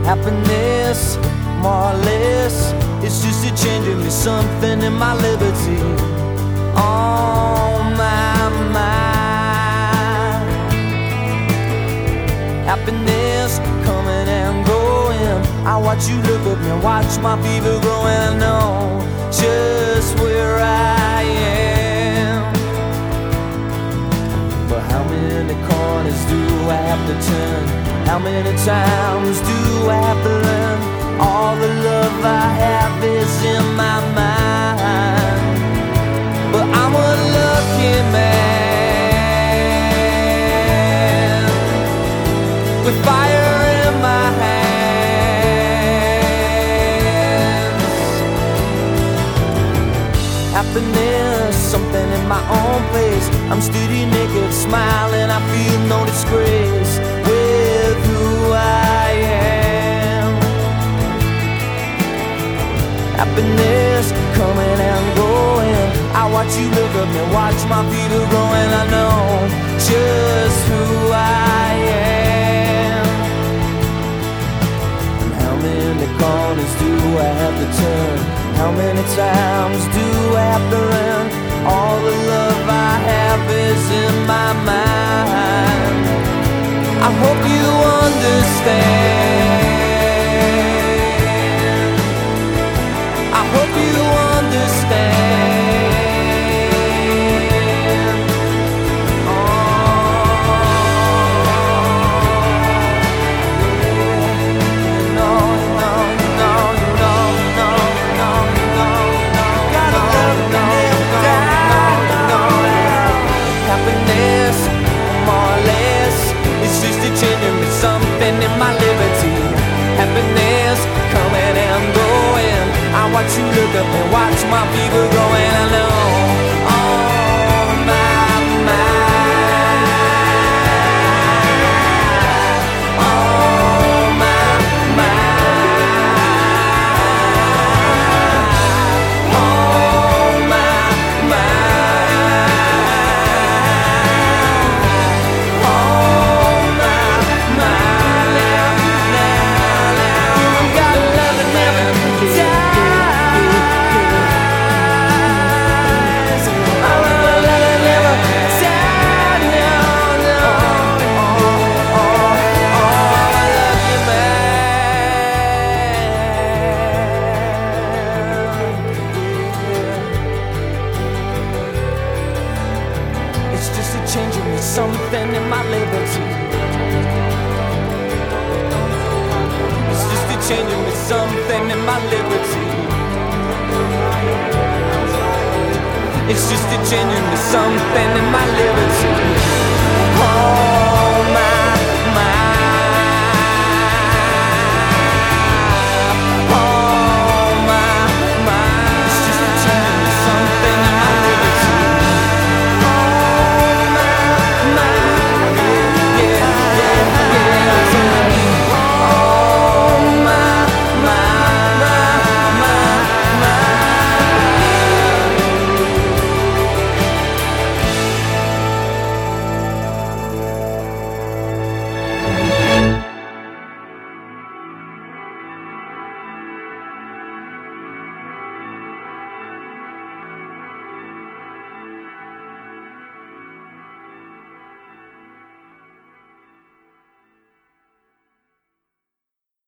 Happiness, more or less, it's just a change in me, something in my liberty. On my mind. Happiness coming and going. I watch you look at me, watch my fever growing. I know just where I am. But how many corners do I have to turn? How many times do I have to learn? All the love I have is in my mind. But I'm a lucky man with fire in my hands. Happiness, something in my own place. I'm steady, naked, smiling. I feel no disgrace with who I am. Happiness coming and going. I watch you look at me, watch my feet are growing. I know just who I am. And how many corners do I have to turn? How many times do I have to learn? All the love I have is in my mind. I hope you understand. I hope you understand. Oh, no, no, no, no, no, no, no. Gotta love me down. Happiness, more or less, it's just a change in me, something in my liberty. Happiness coming and going. I watch you look up and watch my fever growing. I know on my mind. On my mind. On my mind. On my mind. Now, gotta love it, never die. It's just a change in me, something in my liberty. It's just a change in me, something in my liberty. It's just a change in me, something in my liberty.